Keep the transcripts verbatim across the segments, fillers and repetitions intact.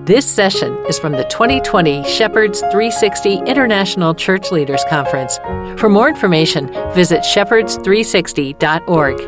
This session is from the twenty twenty Shepherds three sixty International Church Leaders Conference. For more information, visit shepherds three sixty dot org.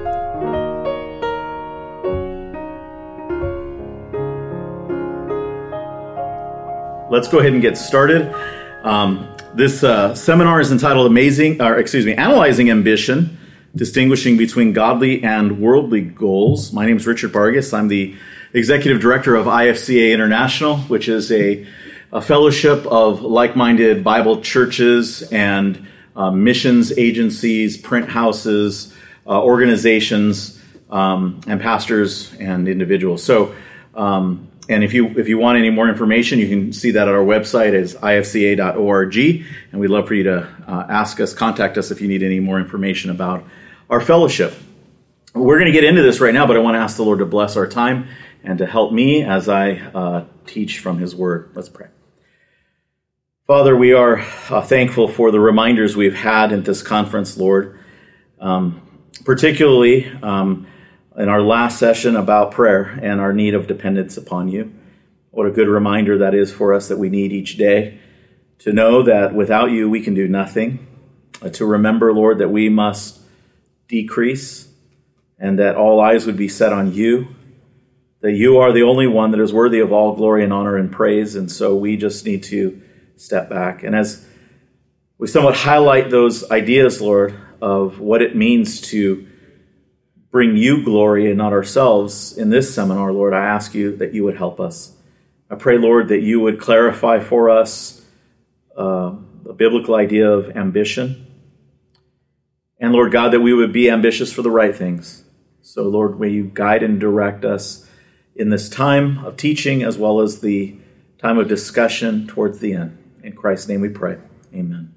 Let's go ahead and get started. Um, this uh, seminar is entitled "Amazing," or excuse me, "Analyzing Ambition: Distinguishing Between Godly and Worldly Goals." My name is Richard Vargas. I'm the Executive Director of I F C A International, which is a, a fellowship of like-minded Bible churches and uh, missions agencies, print houses, uh, organizations, um, and pastors and individuals. So. Um, And if you if you want any more information, you can see that at our website is I F C A dot org. And we'd love for you to uh, ask us, contact us if you need any more information about our fellowship. We're going to get into this right now, but I want to ask the Lord to bless our time and to help me as I uh, teach from His Word. Let's pray. Father, we are uh, thankful for the reminders we've had in this conference, Lord, um, particularly um in our last session about prayer and our need of dependence upon you. What a good reminder that is for us that we need each day to know that without you we can do nothing, uh, to remember, Lord, that we must decrease and that all eyes would be set on you, that you are the only one that is worthy of all glory and honor and praise, and so we just need to step back. And as we somewhat highlight those ideas, Lord, of what it means to bring you glory and not ourselves in this seminar, Lord, I ask you that you would help us. I pray, Lord, that you would clarify for us uh, the biblical idea of ambition. And, Lord God, that we would be ambitious for the right things. So, Lord, may you guide and direct us in this time of teaching as well as the time of discussion towards the end. In Christ's name we pray. Amen.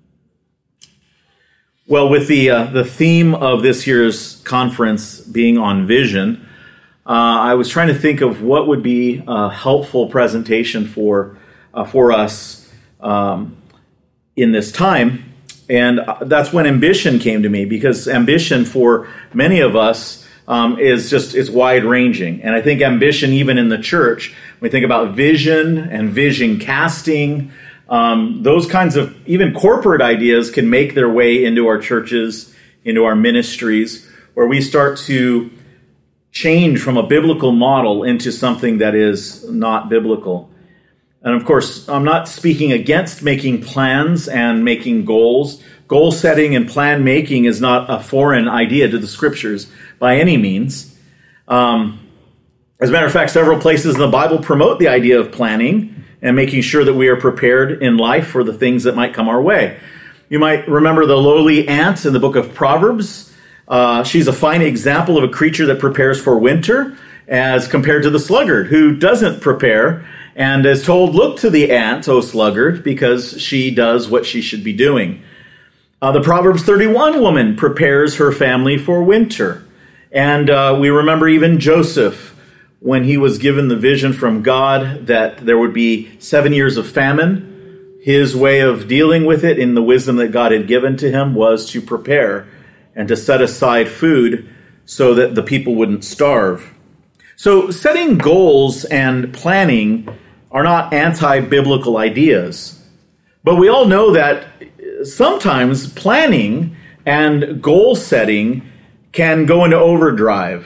Well, with the uh, the theme of this year's conference being on vision, uh, I was trying to think of what would be a helpful presentation for uh, for us um, in this time, and that's when ambition came to me, because ambition for many of us um, is just it's wide ranging, and I think ambition even in the church, when we think about vision and vision casting. Um, those kinds of even corporate ideas can make their way into our churches, into our ministries, where we start to change from a biblical model into something that is not biblical. And of course, I'm not speaking against making plans and making goals. Goal setting and plan making is not a foreign idea to the scriptures by any means. Um, as a matter of fact, several places in the Bible promote the idea of planning and making sure that we are prepared in life for the things that might come our way. You might remember the lowly ant in the book of Proverbs. Uh, she's a fine example of a creature that prepares for winter as compared to the sluggard who doesn't prepare and is told, "Look to the ant, O sluggard, because she does what she should be doing." Uh, the Proverbs thirty-one woman prepares her family for winter. And uh, we remember even Joseph, when he was given the vision from God that there would be seven years of famine, his way of dealing with it in the wisdom that God had given to him was to prepare and to set aside food so that the people wouldn't starve. So setting goals and planning are not anti-biblical ideas. But we all know that sometimes planning and goal setting can go into overdrive.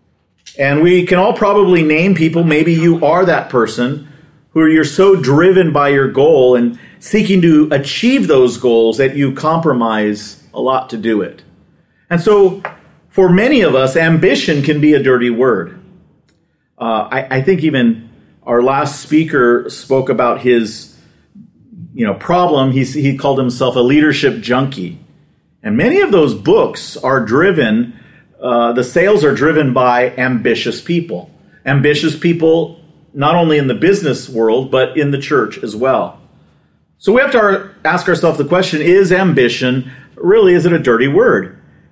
And we can all probably name people, maybe you are that person, who you're so driven by your goal and seeking to achieve those goals that you compromise a lot to do it. And so for many of us, ambition can be a dirty word. Uh, I, I think even our last speaker spoke about his you know, problem. He, he called himself a leadership junkie. And many of those books are driven Uh, the sales are driven by ambitious people. Ambitious people not only in the business world, but in the church as well. So we have to ask ourselves the question, is ambition, really, is it a dirty word?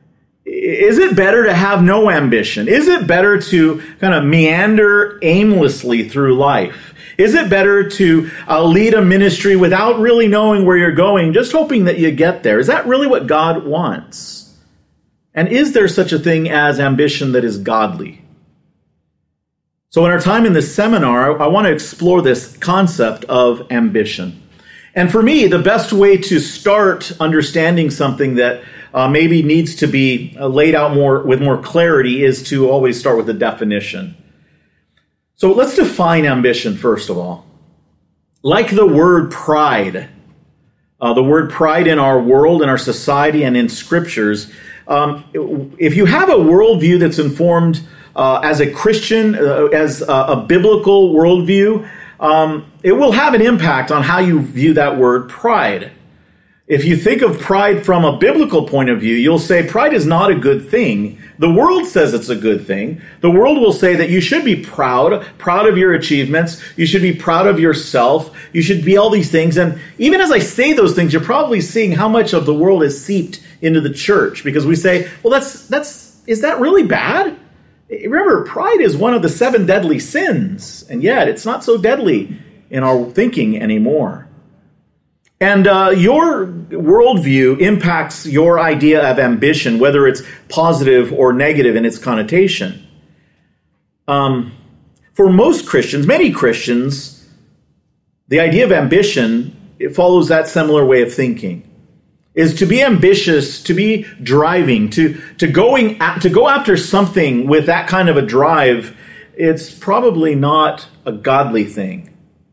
Is it better to have no ambition? Is it better to kind of meander aimlessly through life? Is it better to uh, lead a ministry without really knowing where you're going, just hoping that you get there? Is that really what God wants? And is there such a thing as ambition that is godly? So in our time in this seminar, I want to explore this concept of ambition. And for me, the best way to start understanding something that uh, maybe needs to be uh, laid out more with more clarity is to always start with a definition. So let's define ambition first of all. Like the word pride, uh, the word pride in our world, in our society, and in scriptures, um, if you have a worldview that's informed uh, as a Christian, uh, as a, a biblical worldview, um, it will have an impact on how you view that word pride. If you think of pride from a biblical point of view, you'll say pride is not a good thing. The world says it's a good thing. The world will say that you should be proud, proud of your achievements. You should be proud of yourself. You should be all these things. And even as I say those things, you're probably seeing how much of the world is seeped into the church, because we say, well, that's, that's, is that really bad? Remember, pride is one of the seven deadly sins, and yet it's not so deadly in our thinking anymore. And uh, your worldview impacts your idea of ambition, whether it's positive or negative in its connotation. Um, for most Christians, many Christians, the idea of ambition, it follows that similar way of thinking. Is to be ambitious, to be driving, to, to, going, to go after something with that kind of a drive, it's probably not a godly thing.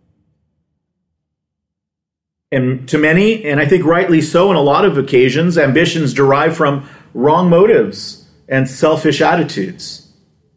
And to many, and I think rightly so on a lot of occasions, ambitions derive from wrong motives and selfish attitudes.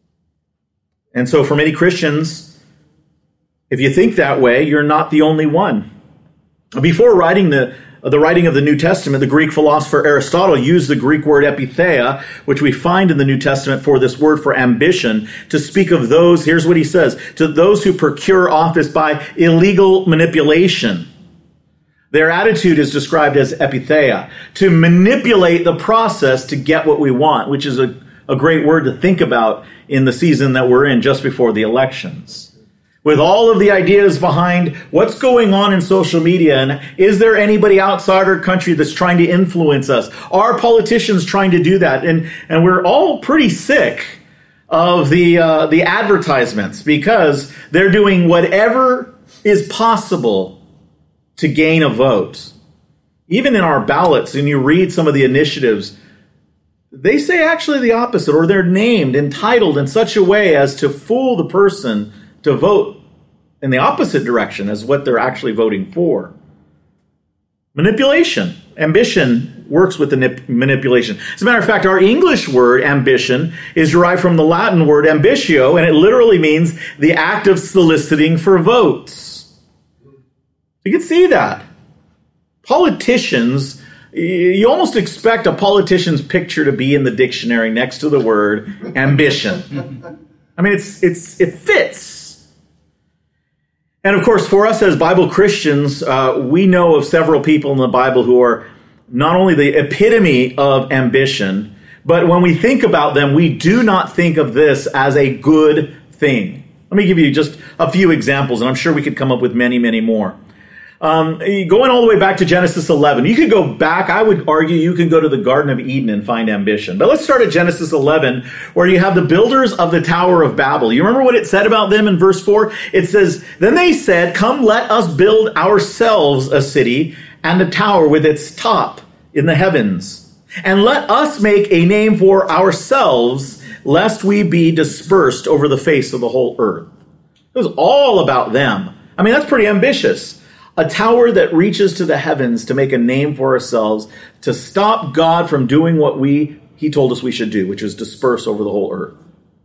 And so for many Christians, if you think that way, you're not the only one. Before writing the the writing of the New Testament, the Greek philosopher Aristotle used the Greek word epitheia, which we find in the New Testament for this word for ambition, to speak of those, here's what he says, to those who procure office by illegal manipulation. Their attitude is described as epitheia, to manipulate the process to get what we want, which is a, a great word to think about in the season that we're in just before the elections. With all of the ideas behind what's going on in social media, and is there anybody outside our country that's trying to influence us? Are politicians trying to do that? And and we're all pretty sick of the uh, the advertisements, because they're doing whatever is possible to gain a vote. Even in our ballots, and you read some of the initiatives, they say actually the opposite, or they're named, entitled in such a way as to fool the person to vote in the opposite direction as what they're actually voting for. Manipulation. Ambition works with the nip- manipulation. As a matter of fact, our English word ambition is derived from the Latin word ambitio, and it literally means the act of soliciting for votes. You can see that. Politicians, you almost expect a politician's picture to be in the dictionary next to the word ambition. I mean, it's it's it fits. And of course, for us as Bible Christians, uh, we know of several people in the Bible who are not only the epitome of ambition, but when we think about them, we do not think of this as a good thing. Let me give you just a few examples, and I'm sure we could come up with many, many more. Um, going all the way back to Genesis eleven, you could go back, I would argue you can go to the Garden of Eden and find ambition. But let's start at Genesis eleven, where you have the builders of the Tower of Babel. You remember what it said about them in verse four? It says, "Then they said, 'Come, let us build ourselves a city and a tower with its top in the heavens. And let us make a name for ourselves, lest we be dispersed over the face of the whole earth.'" It was all about them. I mean, that's pretty ambitious. A tower that reaches to the heavens to make a name for ourselves, to stop God from doing what we he told us we should do, which is disperse over the whole earth.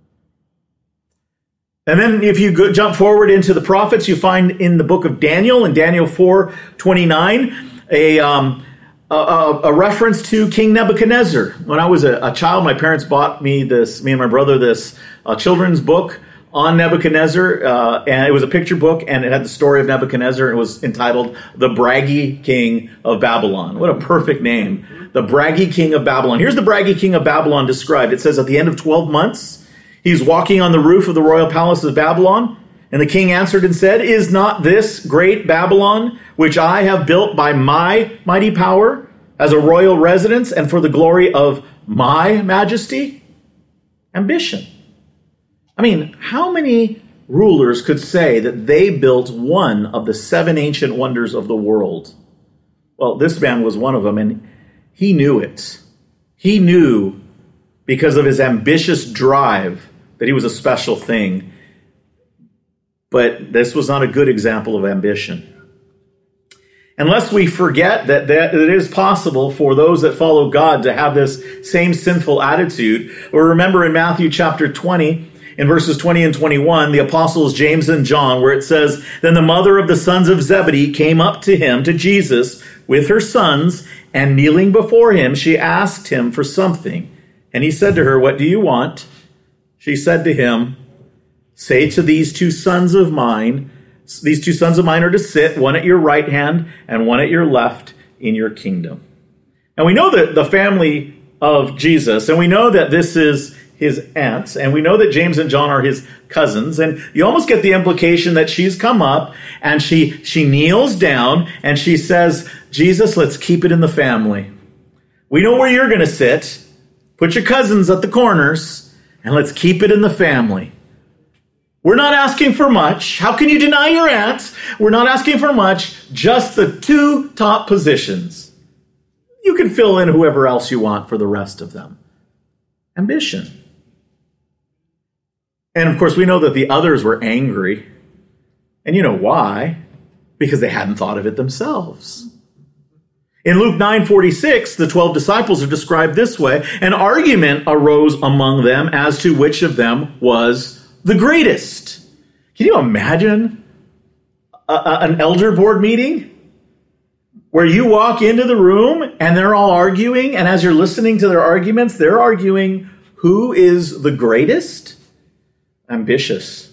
And then if you go, jump forward into the prophets, you find in the book of Daniel, in Daniel four twenty-nine, a, um, a, a reference to King Nebuchadnezzar. When I was a, a child, my parents bought me this, me and my brother, this uh, children's book on Nebuchadnezzar, uh, and it was a picture book, and it had the story of Nebuchadnezzar, and it was entitled The Braggy King of Babylon. What a perfect name. The Braggy King of Babylon. Here's the Braggy King of Babylon described. It says, at the end of twelve months, he's walking on the roof of the royal palace of Babylon, and the king answered and said, "Is not this great Babylon, which I have built by my mighty power, as a royal residence, and for the glory of my majesty?" Ambition. I mean, how many rulers could say that they built one of the seven ancient wonders of the world. Well, this man was one of them, and he knew it. He knew, because of his ambitious drive, that he was a special thing. But this was not a good example of ambition. Unless we forget that, that it is possible for those that follow God to have this same sinful attitude. Or remember in Matthew chapter twenty, in verses twenty and twenty-one, the apostles James and John, where it says, "Then the mother of the sons of Zebedee came up to him, to Jesus, with her sons, and kneeling before him, she asked him for something. And he said to her, 'What do you want?' She said to him, 'Say to these two sons of mine, these two sons of mine are to sit, one at your right hand and one at your left in your kingdom.'" And we know that the family of Jesus, and we know that this is his aunts, and we know that James and John are his cousins, and you almost get the implication that she's come up and she, she kneels down and she says, "Jesus, let's keep it in the family. We know where you're going to sit. Put your cousins at the corners, and let's keep it in the family. We're not asking for much. How can you deny your aunts? We're not asking for much, just the two top positions. You can fill in whoever else you want for the rest of them." Ambition. And of course, we know that the others were angry. And you know why? Because they hadn't thought of it themselves. In Luke nine forty-six, the twelve disciples are described this way. An argument arose among them as to which of them was the greatest. Can you imagine a, a, an elder board meeting where you walk into the room and they're all arguing, and as you're listening to their arguments, they're arguing who is the greatest? Ambitious.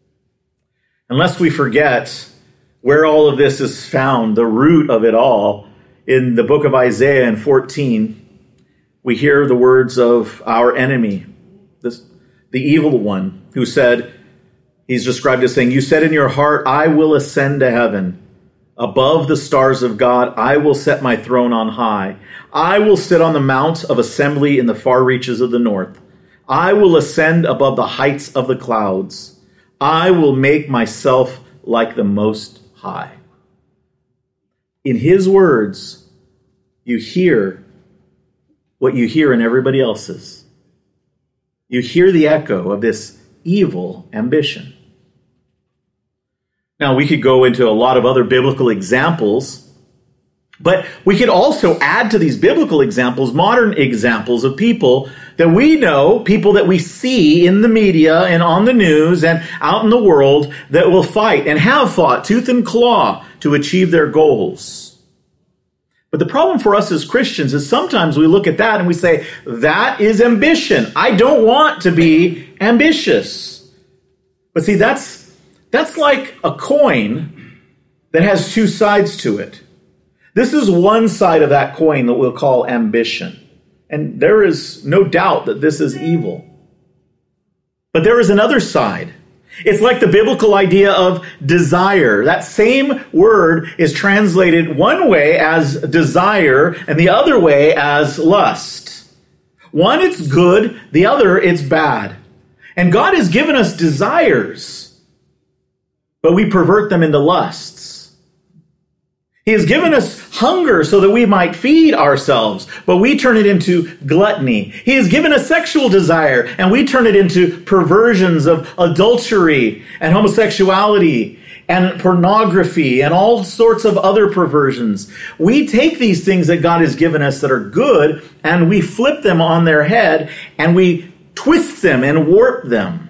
Unless we forget where all of this is found, the root of it all, in the book of Isaiah in fourteen, we hear the words of our enemy, this, the evil one, who said, he's described as saying, "You said in your heart, I will ascend to heaven. Above the stars of God, I will set my throne on high. I will sit on the mount of assembly in the far reaches of the north. I will ascend above the heights of the clouds. I will make myself like the Most High." In his words, you hear what you hear in everybody else's. You hear the echo of this evil ambition. Now, we could go into a lot of other biblical examples, but we could also add to these biblical examples modern examples of people that we know, people that we see in the media and on the news and out in the world, that will fight and have fought tooth and claw to achieve their goals. But the problem for us as Christians is sometimes we look at that and we say, that is ambition. I don't want to be ambitious. But see, that's that's like a coin that has two sides to it. This is one side of that coin that we'll call ambition. And there is no doubt that this is evil. But there is another side. It's like the biblical idea of desire. That same word is translated one way as desire and the other way as lust. One, it's good. The other, it's bad. And God has given us desires, but we pervert them into lusts. He has given us hunger so that we might feed ourselves, but we turn it into gluttony. He has given us sexual desire, and we turn it into perversions of adultery and homosexuality and pornography and all sorts of other perversions. We take these things that God has given us that are good, and we flip them on their head, and we twist them and warp them.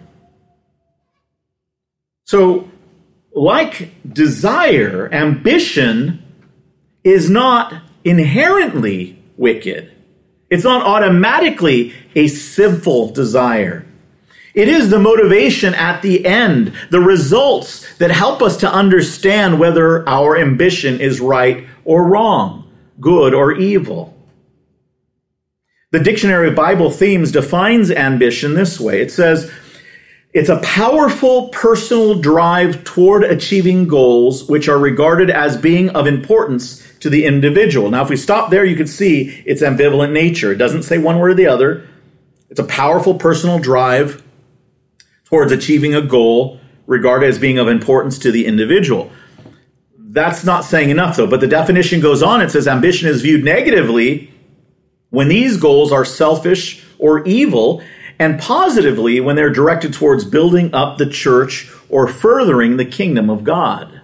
So, like desire, ambition is not inherently wicked. It's not automatically a sinful desire. It is the motivation at the end, the results that help us to understand whether our ambition is right or wrong, good or evil. The Dictionary of Bible Themes defines ambition this way. It says, it's a powerful personal drive toward achieving goals which are regarded as being of importance to the individual. Now, if we stop there, you can see its ambivalent nature. It doesn't say one way or the other. It's a powerful personal drive towards achieving a goal regarded as being of importance to the individual. That's not saying enough, though. But the definition goes on. It says ambition is viewed negatively when these goals are selfish or evil, and positively when they're directed towards building up the church or furthering the kingdom of God.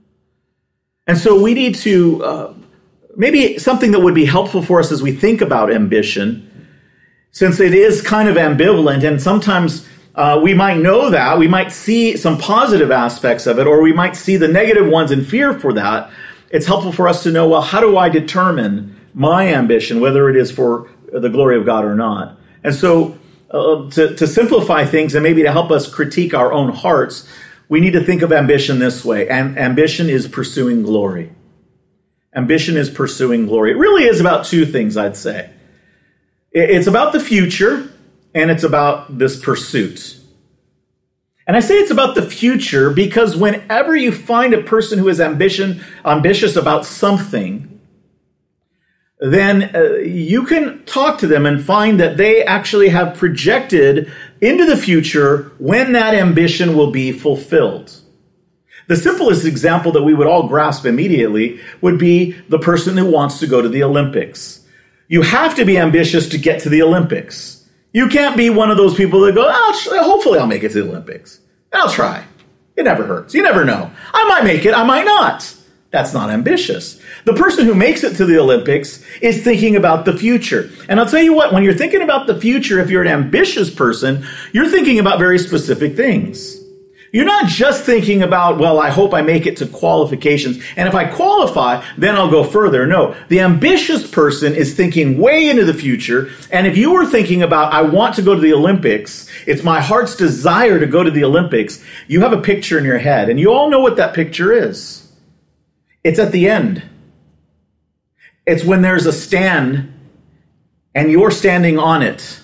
And so we need to, uh, maybe something that would be helpful for us as we think about ambition, since it is kind of ambivalent, and sometimes uh, we might know that, we might see some positive aspects of it, or we might see the negative ones and fear for that. It's helpful for us to know, well, how do I determine my ambition, whether it is for the glory of God or not? And so uh, to, to simplify things and maybe to help us critique our own hearts, we need to think of ambition this way. And ambition is pursuing glory. Ambition is pursuing glory. It really is about two things, I'd say. It's about the future, and it's about this pursuit. And I say it's about the future because whenever you find a person who is ambition, ambitious about something, then uh, you can talk to them and find that they actually have projected into the future when that ambition will be fulfilled. The simplest example that we would all grasp immediately would be the person who wants to go to the Olympics. You have to be ambitious to get to the Olympics. You can't be one of those people that go, oh, hopefully I'll make it to the Olympics. I'll try. It never hurts. You never know. I might make it. I might not. That's not ambitious. The person who makes it to the Olympics is thinking about the future. And I'll tell you what, when you're thinking about the future, if you're an ambitious person, you're thinking about very specific things. You're not just thinking about, well, I hope I make it to qualifications, and if I qualify, then I'll go further. No, the ambitious person is thinking way into the future, and if you were thinking about, I want to go to the Olympics, it's my heart's desire to go to the Olympics, you have a picture in your head, and you all know what that picture is. It's at the end. It's when there's a stand, and you're standing on it.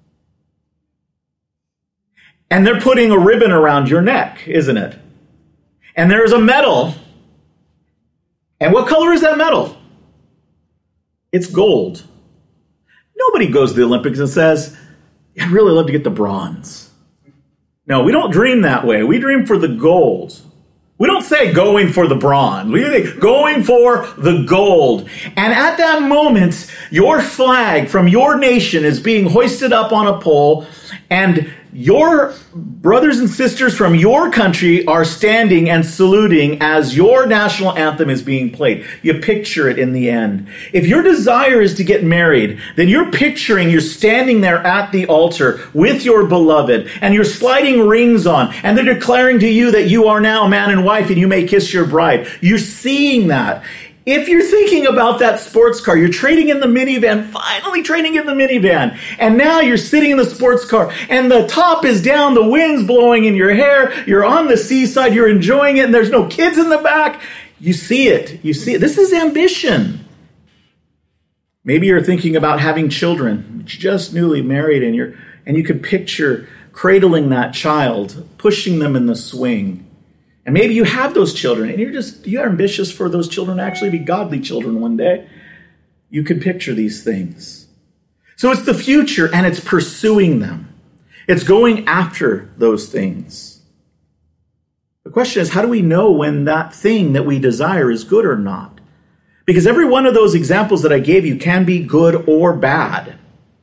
And they're putting a ribbon around your neck, isn't it? And there's a medal. And what color is that medal? It's gold. Nobody goes to the Olympics and says, I'd really love to get the bronze. No, we don't dream that way. We dream for the gold. We don't say going for the bronze. We say going for the gold. And at that moment, your flag from your nation is being hoisted up on a pole, and your brothers and sisters from your country are standing and saluting as your national anthem is being played. You picture it in the end. If your desire is to get married, then you're picturing you're standing there at the altar with your beloved, and you're sliding rings on, and they're declaring to you that you are now man and wife and you may kiss your bride. You're seeing that. If you're thinking about that sports car, you're trading in the minivan, finally trading in the minivan, and now you're sitting in the sports car, and the top is down, the wind's blowing in your hair, you're on the seaside, you're enjoying it, and there's no kids in the back. You see it. You see it. This is ambition. Maybe you're thinking about having children, just newly married, and you're and you could picture cradling that child, pushing them in the swing. And maybe you have those children, and you're just, you're ambitious for those children to actually be godly children one day. You can picture these things. So it's the future, and it's pursuing them. It's going after those things. The question is, how do we know when that thing that we desire is good or not? Because every one of those examples that I gave you can be good or bad.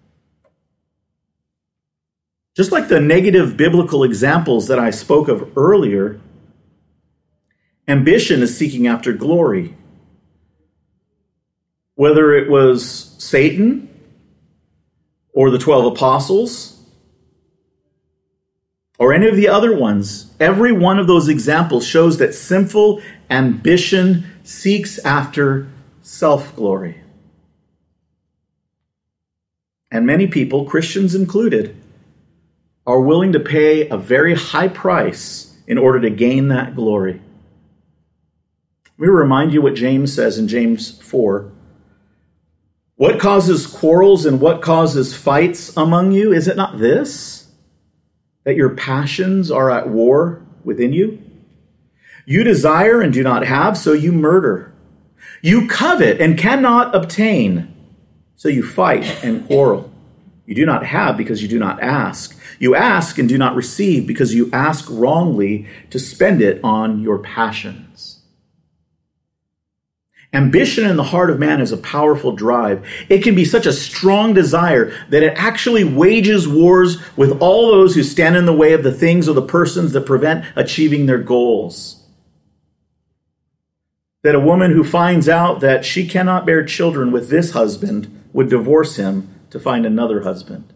Just like the negative biblical examples that I spoke of earlier, ambition is seeking after glory. Whether it was Satan or the twelve apostles or any of the other ones, every one of those examples shows that sinful ambition seeks after self-glory. And many people, Christians included, are willing to pay a very high price in order to gain that glory. Let me remind you what James says in James four. What causes quarrels and what causes fights among you? Is it not this, that your passions are at war within you? You desire and do not have, so you murder. You covet and cannot obtain, so you fight and quarrel. You do not have because you do not ask. You ask and do not receive because you ask wrongly to spend it on your passions. Ambition in the heart of man is a powerful drive. It can be such a strong desire that it actually wages wars with all those who stand in the way of the things or the persons that prevent achieving their goals. That a woman who finds out that she cannot bear children with this husband would divorce him to find another husband.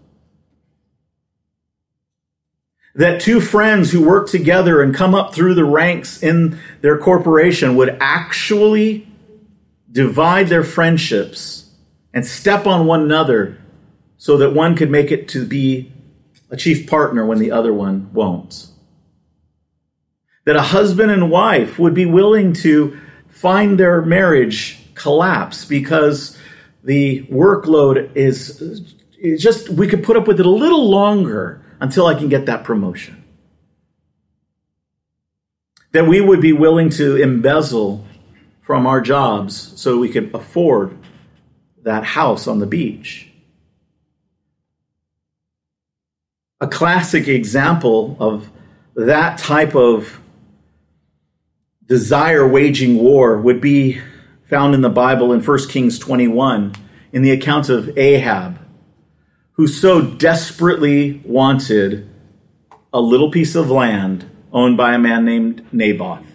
That two friends who work together and come up through the ranks in their corporation would actually divide their friendships and step on one another so that one could make it to be a chief partner when the other one won't. That a husband and wife would be willing to find their marriage collapse because the workload is, is just, we could put up with it a little longer until I can get that promotion. That we would be willing to embezzle from our jobs so we could afford that house on the beach. A classic example of that type of desire waging war would be found in the Bible in First Kings twenty-one in the account of Ahab, who so desperately wanted a little piece of land owned by a man named Naboth.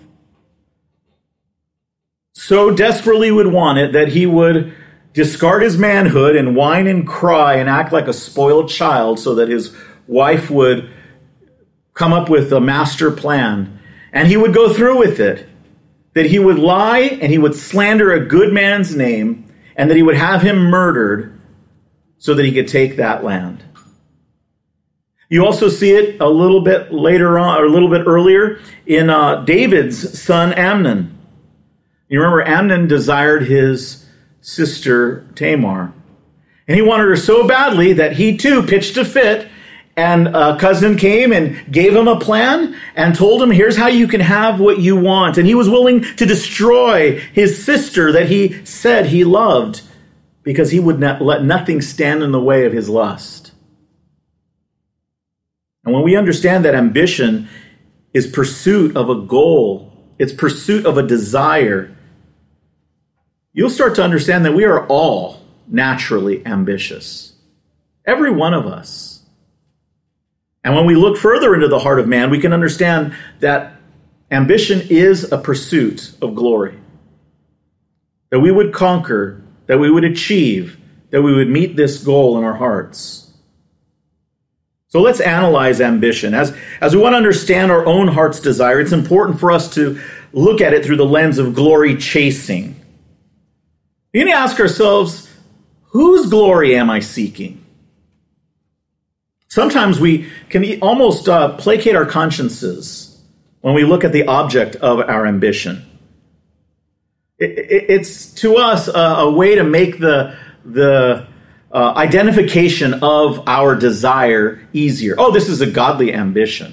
So desperately would want it that he would discard his manhood and whine and cry and act like a spoiled child so that his wife would come up with a master plan. And he would go through with it. That he would lie and he would slander a good man's name and that he would have him murdered so that he could take that land. You also see it a little bit later on, or a little bit earlier, in uh, David's son Amnon. You remember Amnon desired his sister Tamar. And he wanted her so badly that he too pitched a fit, and a cousin came and gave him a plan and told him, here's how you can have what you want. And he was willing to destroy his sister that he said he loved because he would not let nothing stand in the way of his lust. And when we understand that ambition is pursuit of a goal, it's pursuit of a desire, you'll start to understand that we are all naturally ambitious. Every one of us. And when we look further into the heart of man, we can understand that ambition is a pursuit of glory. That we would conquer, that we would achieve, that we would meet this goal in our hearts. So let's analyze ambition. As, as we want to understand our own heart's desire, it's important for us to look at it through the lens of glory chasing. We need to ask ourselves, whose glory am I seeking? Sometimes we can almost uh, placate our consciences when we look at the object of our ambition. It, it, it's to us a, a way to make the, the uh, identification of our desire easier. Oh, this is a godly ambition.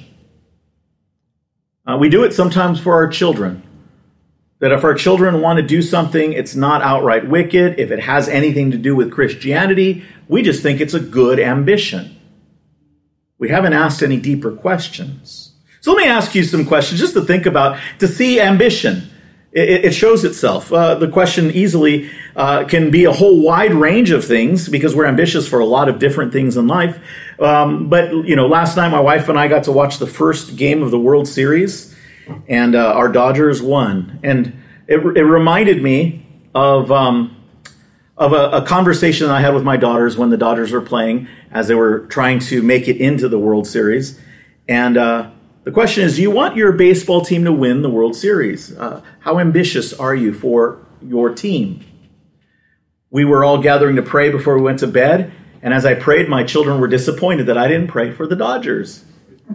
Uh, we do it sometimes for our children. That if our children want to do something, it's not outright wicked. If it has anything to do with Christianity, we just think it's a good ambition. We haven't asked any deeper questions. So let me ask you some questions just to think about, to see ambition. It, it shows itself. Uh, the question easily uh, can be a whole wide range of things because we're ambitious for a lot of different things in life. Um, but, you know, last night my wife and I got to watch the first game of the World Series. And uh, our Dodgers won. And it, it reminded me of um, of a, a conversation I had with my daughters when the Dodgers were playing as they were trying to make it into the World Series. And uh, the question is, do you want your baseball team to win the World Series? Uh, how ambitious are you for your team? We were all gathering to pray before we went to bed. And as I prayed, my children were disappointed that I didn't pray for the Dodgers.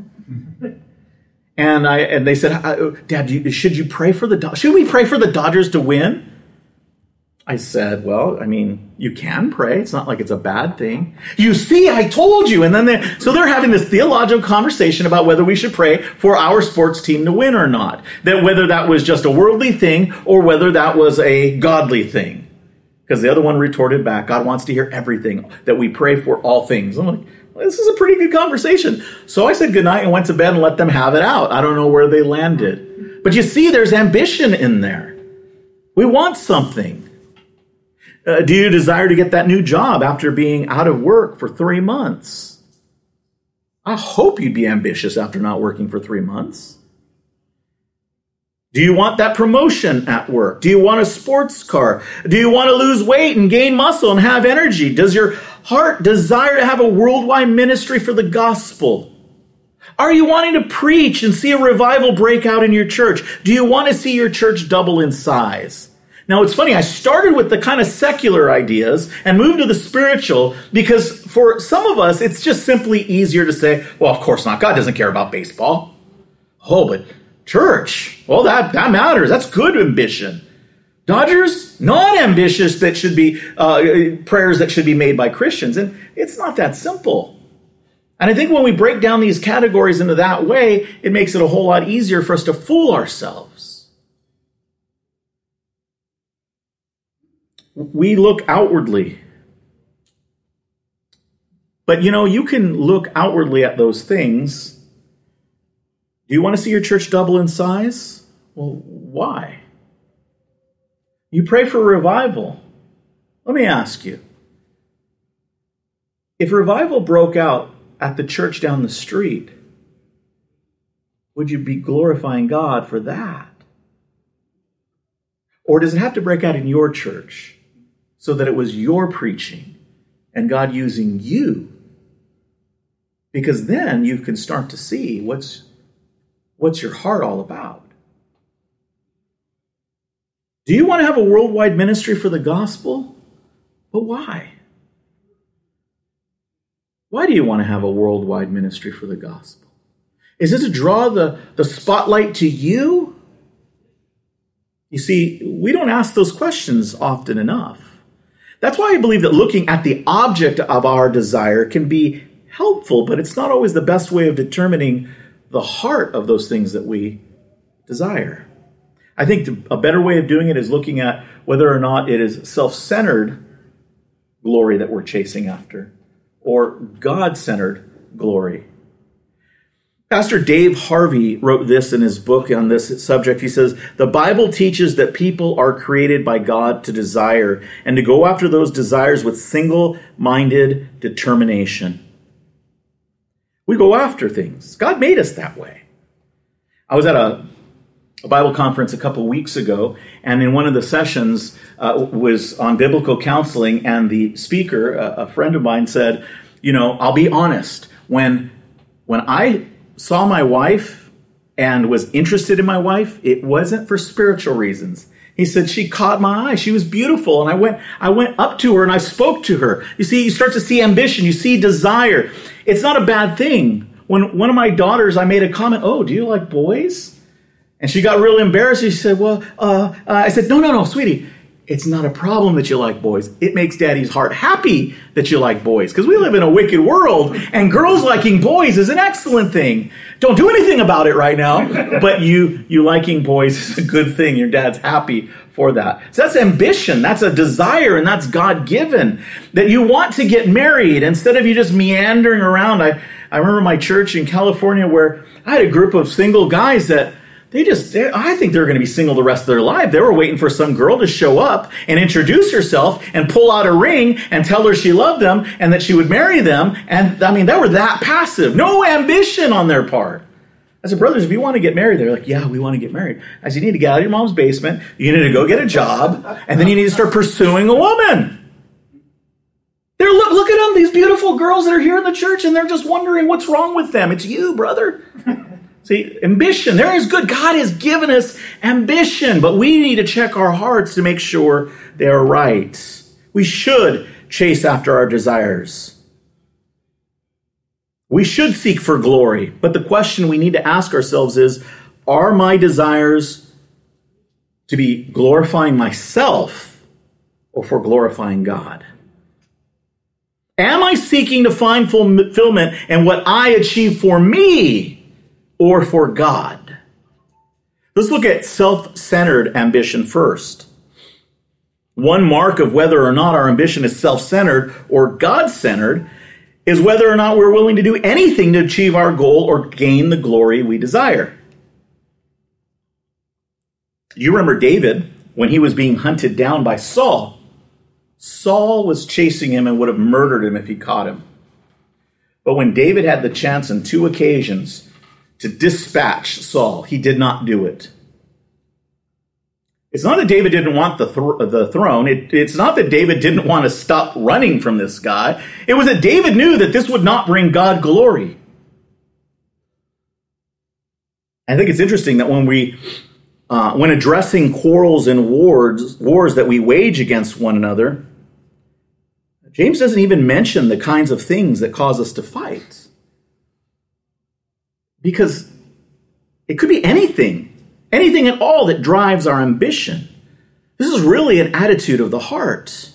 And I and they said, Dad, you, should you pray for the Do- should we pray for the Dodgers to win? I said, well, I mean, you can pray. It's not like it's a bad thing. You see, I told you. And then they so they're having this theological conversation about whether we should pray for our sports team to win or not. That whether that was just a worldly thing or whether that was a godly thing. Because the other one retorted back, God wants to hear everything, that we pray for all things. I'm like, well, this is a pretty good conversation. So I said goodnight and went to bed and let them have it out. I don't know where they landed. But you see, there's ambition in there. We want something. Uh, do you desire to get that new job after being out of work for three months? I hope you'd be ambitious after not working for three months. Do you want that promotion at work? Do you want a sports car? Do you want to lose weight and gain muscle and have energy? Does your heart desire to have a worldwide ministry for the gospel? Are you wanting to preach and see a revival break out in your church? Do you want to see your church double in size? Now, it's funny, I started with the kind of secular ideas and moved to the spiritual because for some of us, it's just simply easier to say, well, of course not. God doesn't care about baseball. Oh, but church, well, that, that matters. That's good ambition. Dodgers, not ambitious that should be uh, prayers that should be made by Christians. And it's not that simple. And I think when we break down these categories into that way, it makes it a whole lot easier for us to fool ourselves. We look outwardly. But, you know, you can look outwardly at those things. Do you want to see your church double in size? Well, why? You pray for revival. Let me ask you. If revival broke out at the church down the street, would you be glorifying God for that? Or does it have to break out in your church so that it was your preaching and God using you? Because then you can start to see what's, what's your heart all about. Do you want to have a worldwide ministry for the gospel? But why? Why do you want to have a worldwide ministry for the gospel? Is it to draw the, the spotlight to you? You see, we don't ask those questions often enough. That's why I believe that looking at the object of our desire can be helpful, but it's not always the best way of determining the heart of those things that we desire. I think a better way of doing it is looking at whether or not it is self-centered glory that we're chasing after or God-centered glory. Pastor Dave Harvey wrote this in his book on this subject. He says, the Bible teaches that people are created by God to desire and to go after those desires with single-minded determination. We go after things. God made us that way. I was at a, a Bible conference a couple weeks ago, and in one of the sessions uh, was on biblical counseling, and the speaker, a, a friend of mine, said, you know, I'll be honest, when when I saw my wife and was interested in my wife, it wasn't for spiritual reasons. He said, she caught my eye. She was beautiful. And I went, I went up to her and I spoke to her. You see, you start to see ambition. You see desire. It's not a bad thing. When one of my daughters, I made a comment, oh, do you like boys? And she got really embarrassed. She said, well, uh, uh, I said, no, no, no, sweetie. It's not a problem that you like boys. It makes Daddy's heart happy that you like boys. Because we live in a wicked world, and girls liking boys is an excellent thing. Don't do anything about it right now, but you you liking boys is a good thing. Your dad's happy for that. So that's ambition. That's a desire, and that's God-given. That you want to get married instead of you just meandering around. I, I remember my church in California where I had a group of single guys that They just, they, I think they're going to be single the rest of their life. They were waiting for some girl to show up and introduce herself and pull out a ring and tell her she loved them and that she would marry them. And I mean, they were that passive. No ambition on their part. I said, brothers, if you want to get married, they're like, yeah, we want to get married. I said, you need to get out of your mom's basement. You need to go get a job. And then you need to start pursuing a woman. They're, look, look at them, these beautiful girls that are here in the church, and they're just wondering what's wrong with them. It's you, brother. See, ambition, there is good. God has given us ambition, but we need to check our hearts to make sure they are right. We should chase after our desires. We should seek for glory, but the question we need to ask ourselves is, are my desires to be glorifying myself or for glorifying God? Am I seeking to find fulfillment in what I achieve for me or for God? Let's look at self-centered ambition first. One mark of whether or not our ambition is self-centered or God-centered is whether or not we're willing to do anything to achieve our goal or gain the glory we desire. You remember David, when he was being hunted down by Saul. Saul was chasing him and would have murdered him if he caught him. But when David had the chance on two occasions to dispatch Saul, he did not do it. It's not that David didn't want the, th- the throne. It, it's not that David didn't want to stop running from this guy. It was that David knew that this would not bring God glory. I think it's interesting that when we, uh, when addressing quarrels and wars, wars that we wage against one another, James doesn't even mention the kinds of things that cause us to fight. Because it could be anything. Anything at all that drives our ambition. This is really an attitude of the heart.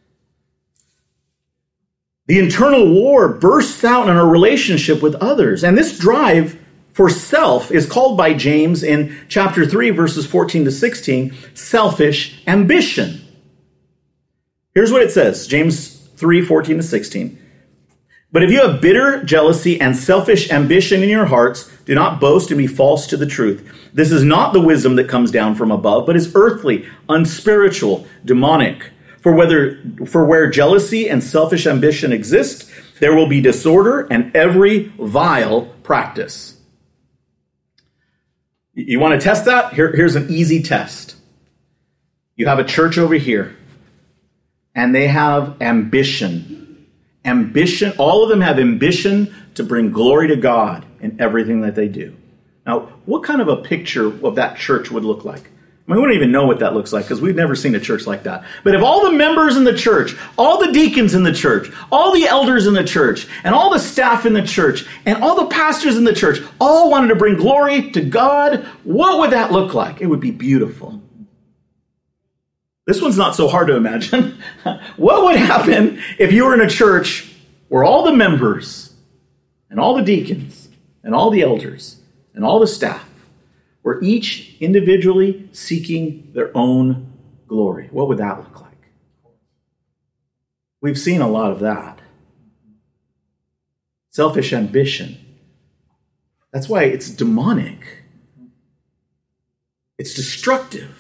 The internal war bursts out in our relationship with others. And this drive for self is called by James in chapter three, verses fourteen to sixteen, selfish ambition. Here's what it says, James three, fourteen to sixteen. But if you have bitter jealousy and selfish ambition in your hearts, do not boast and be false to the truth. This is not the wisdom that comes down from above, but is earthly, unspiritual, demonic. For whether for where jealousy and selfish ambition exist, there will be disorder and every vile practice. You want to test that? Here, here's an easy test. You have a church over here, and they have ambition. Ambition, all of them have ambition to bring glory to God in everything that they do. Now, what kind of a picture of that church would look like? I mean, we don't even know what that looks like because we've never seen a church like that. But if all the members in the church, all the deacons in the church, all the elders in the church, and all the staff in the church, and all the pastors in the church all wanted to bring glory to God, what would that look like? It would be beautiful. This one's not so hard to imagine. What would happen if you were in a church where all the members and all the deacons and all the elders and all the staff were each individually seeking their own glory? What would that look like? We've seen a lot of that. Selfish ambition. That's why it's demonic. It's destructive.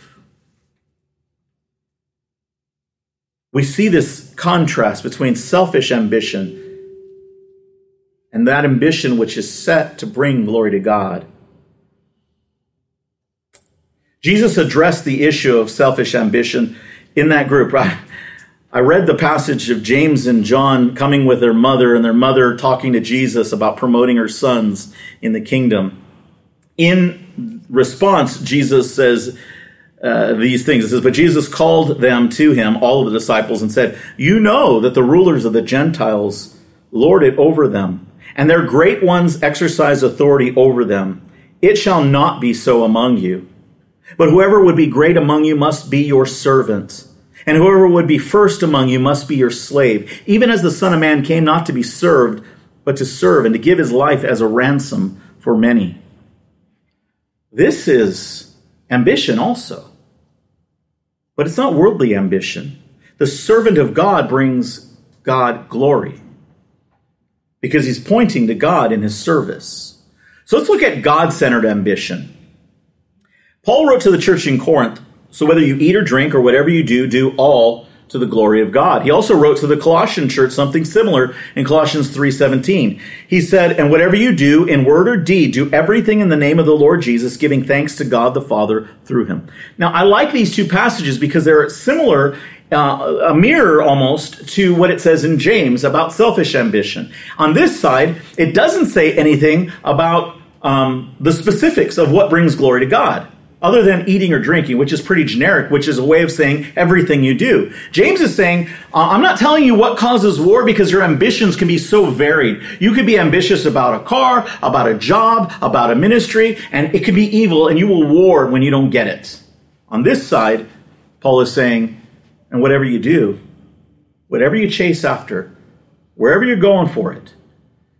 We see this contrast between selfish ambition and that ambition which is set to bring glory to God. Jesus addressed the issue of selfish ambition in that group. I, I read the passage of James and John coming with their mother and their mother talking to Jesus about promoting her sons in the kingdom. In response, Jesus says, Uh, these things. It says, but Jesus called them to him, all of the disciples, and said, you know that the rulers of the Gentiles lord it over them, and their great ones exercise authority over them. It shall not be so among you. But whoever would be great among you must be your servant, and whoever would be first among you must be your slave, even as the Son of Man came not to be served, but to serve, and to give his life as a ransom for many. This is ambition also. But it's not worldly ambition. The servant of God brings God glory because he's pointing to God in his service. So let's look at God-centered ambition. Paul wrote to the church in Corinth, so whether you eat or drink or whatever you do, do all to the glory of God. He also wrote to the Colossian church something similar in Colossians three seventeen. He said, and whatever you do in word or deed, do everything in the name of the Lord Jesus, giving thanks to God the Father through him. Now, I like these two passages because they're similar, uh, a mirror almost to what it says in James about selfish ambition. On this side, it doesn't say anything about um, the specifics of what brings glory to God, other than eating or drinking, which is pretty generic, which is a way of saying everything you do. James is saying, uh, I'm not telling you what causes war because your ambitions can be so varied. You could be ambitious about a car, about a job, about a ministry, and it could be evil, and you will war when you don't get it. On this side, Paul is saying, and whatever you do, whatever you chase after, wherever you're going for it,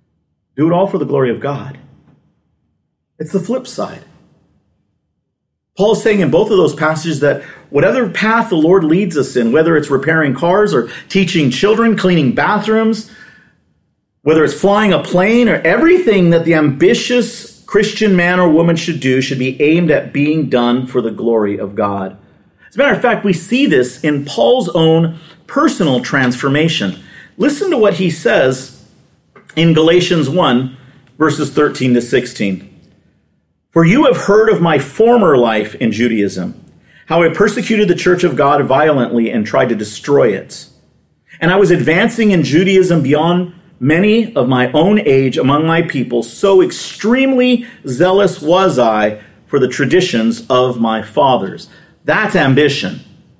do it all for the glory of God. It's the flip side. Paul is saying in both of those passages that whatever path the Lord leads us in, whether it's repairing cars or teaching children, cleaning bathrooms, whether it's flying a plane, or everything that the ambitious Christian man or woman should do should be aimed at being done for the glory of God. As a matter of fact, we see this in Paul's own personal transformation. Listen to what he says in Galatians one, verses thirteen to sixteen. For you have heard of my former life in Judaism, how I persecuted the church of God violently and tried to destroy it. And I was advancing in Judaism beyond many of my own age among my people, so extremely zealous was I for the traditions of my fathers. That's ambition.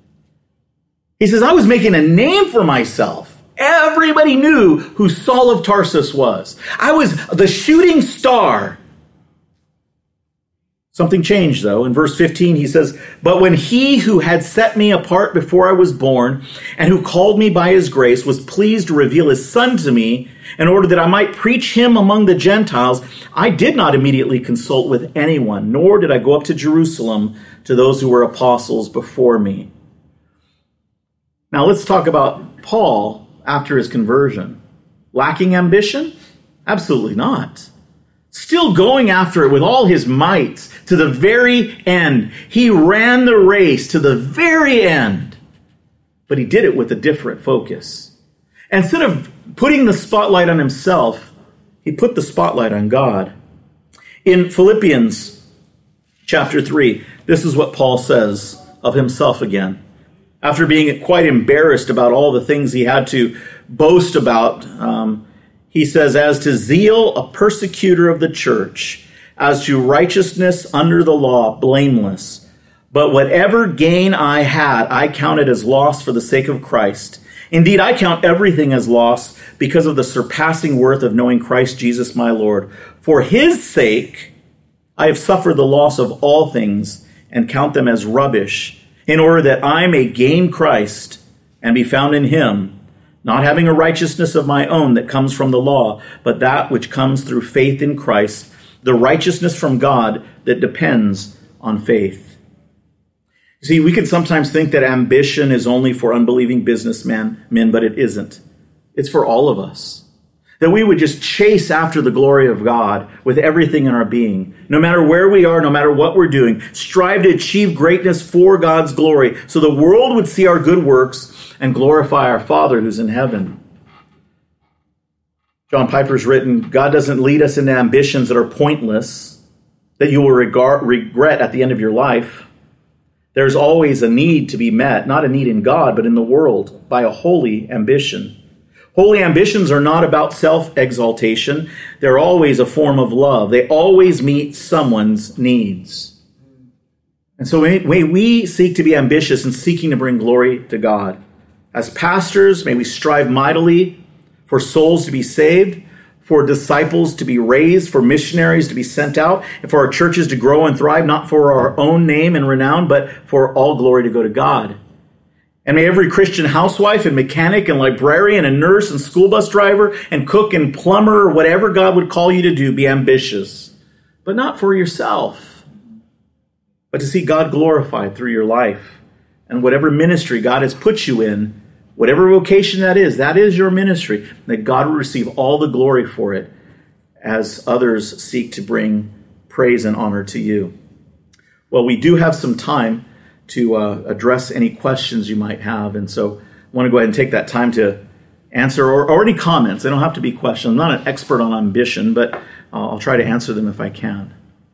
He says, I was making a name for myself. Everybody knew who Saul of Tarsus was. I was the shooting star. Something changed, though. In verse fifteen, he says, but when he who had set me apart before I was born and who called me by his grace was pleased to reveal his son to me in order that I might preach him among the Gentiles, I did not immediately consult with anyone, nor did I go up to Jerusalem to those who were apostles before me. Now let's talk about Paul after his conversion. Lacking ambition? Absolutely not. Still going after it with all his might to the very end. He ran the race to the very end. But he did it with a different focus. Instead of putting the spotlight on himself, he put the spotlight on God. In Philippians chapter three, this is what Paul says of himself again. After being quite embarrassed about all the things he had to boast about, um, he says, as to zeal, a persecutor of the church, as to righteousness under the law, blameless. But whatever gain I had, I counted as loss for the sake of Christ. Indeed, I count everything as loss because of the surpassing worth of knowing Christ Jesus my Lord. For his sake, I have suffered the loss of all things and count them as rubbish, in order that I may gain Christ and be found in him, not having a righteousness of my own that comes from the law, but that which comes through faith in Christ, the righteousness from God that depends on faith. See, we can sometimes think that ambition is only for unbelieving businessmen, men, but it isn't. It's for all of us. That we would just chase after the glory of God with everything in our being. No matter where we are, no matter what we're doing, strive to achieve greatness for God's glory, so the world would see our good works and glorify our Father who's in heaven. John Piper's written, God doesn't lead us into ambitions that are pointless, that you will regard, regret at the end of your life. There's always a need to be met, not a need in God, but in the world, by a holy ambition. Holy ambitions are not about self-exaltation. They're always a form of love. They always meet someone's needs. And so may we seek to be ambitious in seeking to bring glory to God. As pastors, may we strive mightily for souls to be saved, for disciples to be raised, for missionaries to be sent out, and for our churches to grow and thrive, not for our own name and renown, but for all glory to go to God. And may every Christian housewife and mechanic and librarian and nurse and school bus driver and cook and plumber or whatever God would call you to do be ambitious, but not for yourself, but to see God glorified through your life. And whatever ministry God has put you in, whatever vocation that is, that is your ministry, that God will receive all the glory for it as others seek to bring praise and honor to you. Well, we do have some time to uh, address any questions you might have. And so I want to go ahead and take that time to answer, or, or any comments. They don't have to be questions. I'm not an expert on ambition, but uh, I'll try to answer them if I can.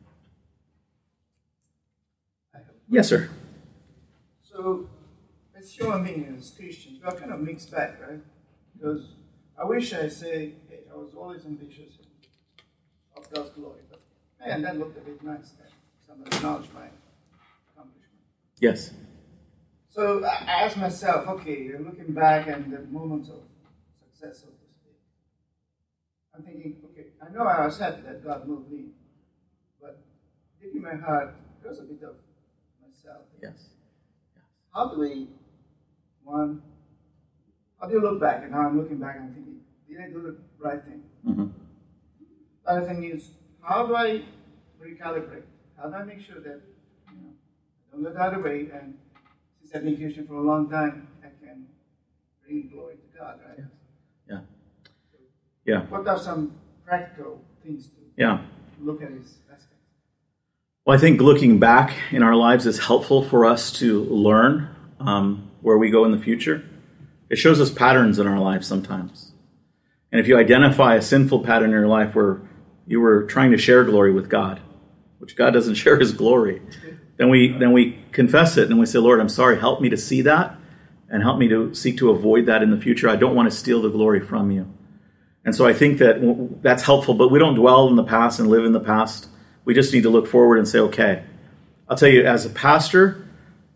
Yes, sir. So, as human beings, as Christians, we are kind of mixed bag, right? Because I wish I say, hey, I was always ambitious of God's glory. But man, that looked a bit nice there. Someone acknowledged my Yes. So I asked myself, okay, you're looking back and the moments of success, so to speak. I'm thinking, okay, I know I was happy that God moved me, but deep in my heart, there's a bit of myself. Yes. How do we, one, how do you look back? And now I'm looking back and I'm thinking, did I do the right thing? Mm-hmm. The other thing is, how do I recalibrate? How do I make sure that, you know, don't go the other way. And since I've been Christian for a long time, I can bring glory to God, right? Yeah. Yeah. What are some practical things to yeah. look at this aspect? Well, I think looking back in our lives is helpful for us to learn um, where we go in the future. It shows us patterns in our lives sometimes. And if you identify a sinful pattern in your life where you were trying to share glory with God, which God doesn't share his glory, then we then we confess it and we say, Lord, I'm sorry, help me to see that and help me to seek to avoid that in the future. I don't want to steal the glory from you. And so I think that that's helpful, but we don't dwell in the past and live in the past. We just need to look forward and say, okay, I'll tell you, as a pastor,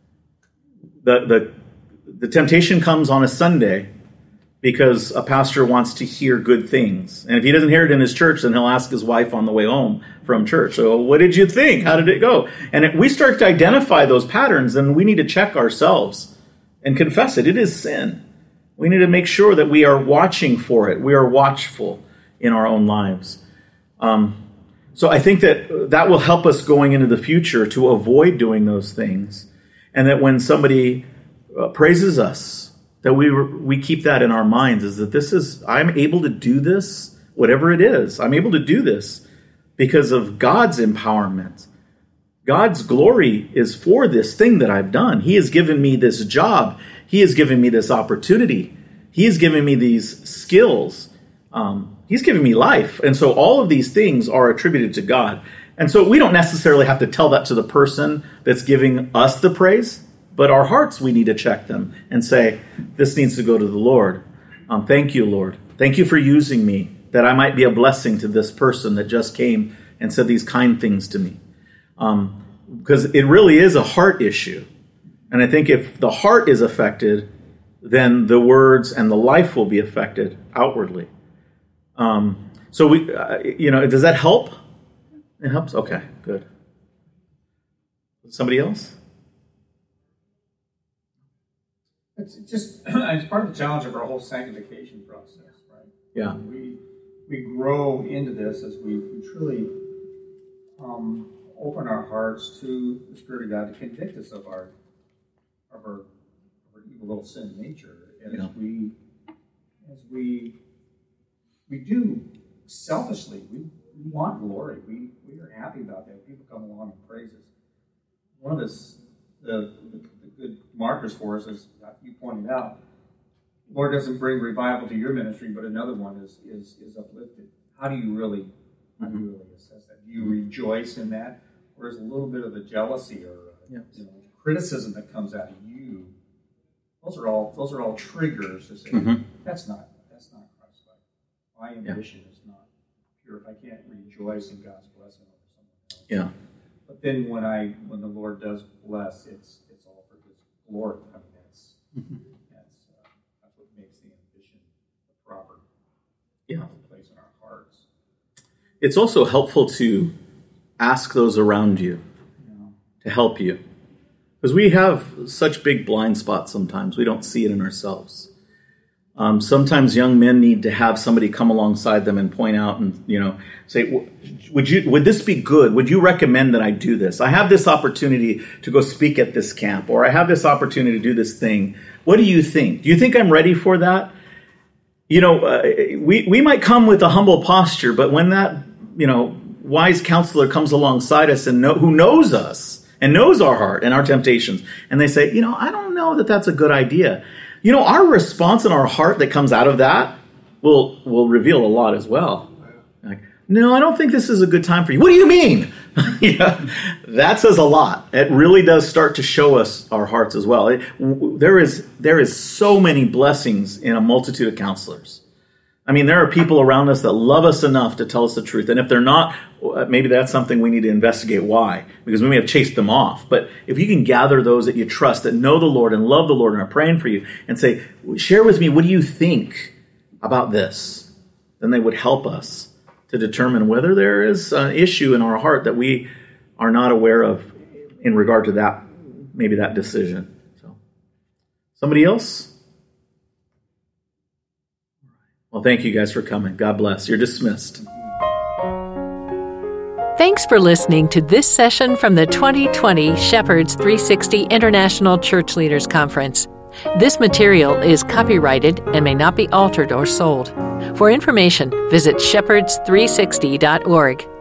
the the, the temptation comes on a Sunday because a pastor wants to hear good things. And if he doesn't hear it in his church, then he'll ask his wife on the way home from church, so what did you think? How did it go? And if we start to identify those patterns, then we need to check ourselves and confess it. It is sin. We need to make sure that we are watching for it. We are watchful in our own lives. Um, so I think that that will help us going into the future to avoid doing those things. And that when somebody uh, praises us, that we we keep that in our minds, is that this is, I'm able to do this, whatever it is. I'm able to do this because of God's empowerment. God's glory is for this thing that I've done. He has given me this job. He has given me this opportunity. He has given me these skills. Um, he's given me life. And so all of these things are attributed to God. And so we don't necessarily have to tell that to the person that's giving us the praise, but our hearts, we need to check them and say, this needs to go to the Lord. Um, thank you, Lord. Thank you for using me, that I might be a blessing to this person that just came and said these kind things to me. Um, because it really is a heart issue. And I think if the heart is affected, then the words and the life will be affected outwardly. Um, so we, uh, you know, does that help? It helps? Okay, good. Somebody else? It's just, it's part of the challenge of our whole sanctification process, right? Yeah. We we grow into this as we, we truly um, open our hearts to the Spirit of God to convict us of our of our, of our evil little sin nature. And yeah. as we as we we do selfishly, we, we want glory. We we are happy about that. People come along and praise us. One of this the, the good markers for us, as you pointed out, Lord doesn't bring revival to your ministry, but another one is is is uplifted. How do you really how do you really assess that? Do you rejoice in that, or is a little bit of a jealousy or a, yes. you know, criticism that comes out of you? Those are all those are all triggers to say mm-hmm. that's not that's not Christ-like. My ambition yeah. is not pure if I can't rejoice in God's blessing over someone else. Yeah. But then when I when the Lord does bless, it's it's all for His glory. I mean, that's mm-hmm. that's uh, that's what makes the ambition the proper yeah. place in our hearts. It's also helpful to ask those around you yeah. to help you, because we have such big blind spots. Sometimes we don't see it in ourselves. Um, sometimes young men need to have somebody come alongside them and point out and, you know, say, would you, would this be good? Would you recommend that I do this? I have this opportunity to go speak at this camp, or I have this opportunity to do this thing. What do you think? Do you think I'm ready for that? You know, uh, we, we might come with a humble posture, but when that, you know, wise counselor comes alongside us and know, who knows us and knows our heart and our temptations, and they say, you know, I don't know that that's a good idea. You know, our response in our heart that comes out of that will will reveal a lot as well. Like, no, I don't think this is a good time for you. What do you mean? Yeah, that says a lot. It really does start to show us our hearts as well. It, w- there is there is so many blessings in a multitude of counselors. I mean, there are people around us that love us enough to tell us the truth. And if they're not, maybe that's something we need to investigate why, because we may have chased them off. But if you can gather those that you trust, that know the Lord and love the Lord and are praying for you, and say, share with me, what do you think about this? Then they would help us to determine whether there is an issue in our heart that we are not aware of in regard to that, maybe that decision. So, somebody else? Well, thank you guys for coming. God bless. You're dismissed. Thanks for listening to this session from the twenty twenty Shepherds three sixty International Church Leaders Conference. This material is copyrighted and may not be altered or sold. For information, visit shepherds three sixty dot org.